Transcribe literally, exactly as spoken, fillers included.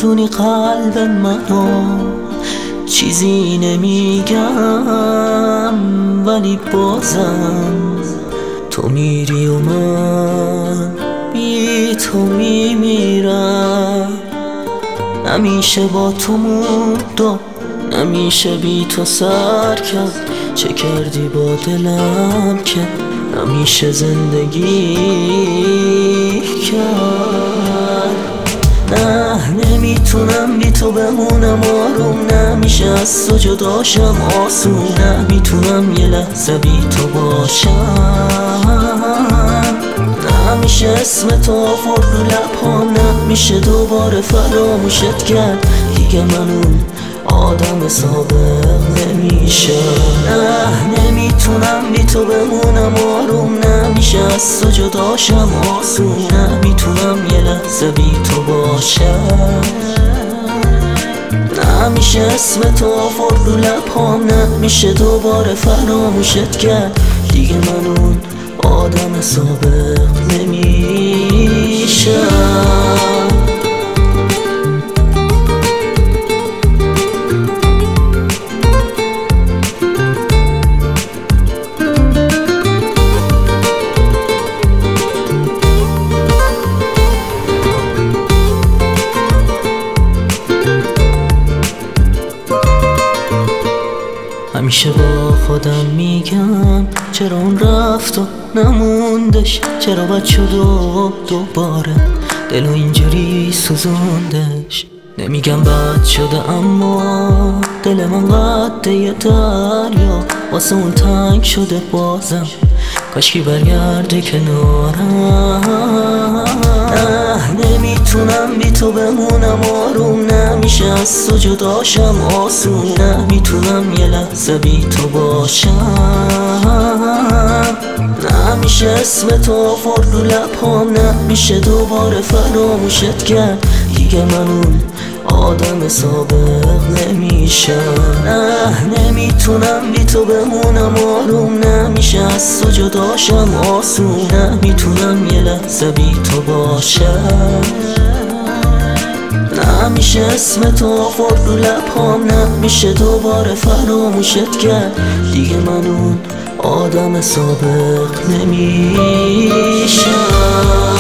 میسوزونی قلب منو، چیزی نمیگم ولی بازم تو میری و من بی تو میمیرم. نمیشه با تو موند و نمیشه بی تو سر کرد، چه کردی با دلم که نمیشه زندگی کرد. نه نمیتونم بی تو بمونم آروم، نمیشه از تو جداشم آسون، نمیتونم یه لحظه بی تو باشم. نمیشه اسم تو آورد رو لبام، نمیشه دوباره فراموشت کرد، دیگه من اون آدم سابق نمیشه. نه نمیتونم بی تو بمونم آروم، نمیشه از تو جداشم آسون، نمیتونم یه لحظه بی تو باشم. نمیشه اسم تو آورد رو لبام، نمیشه دوباره فراموشت کرد، دیگه من اون آدم سابق نمیشم. همیشه با خودم میگم چرا اون رفت و نموندش، چرا بد شد و دوباره دلو اینجوری سوزوندش. نمیگم بد شده اما دل من قده یه دریا، واسه اون تنگ شده بازم، کاشکی برگرده کنارم. نه نمیتونم بی تو بمونم آروم، نمیشه از تو جداشم آسون، نمیتونم یه لحظه بی تو باشم. نمیشه اسم تو آورد رو لبام، نمیشه دوباره فراموشت کرد، دیگه من اون آدم سابق نمیشم. نه نمیتونم بی تو بمونم آروم، نمیشه از تو جداشم آسون، نمیتونم یه لحظه بی تو باشم. نمیشه اسم تو آورد رو لبام، نمیشه دوباره فراموشت کرد، دیگه من اون آدم سابق نمیشم.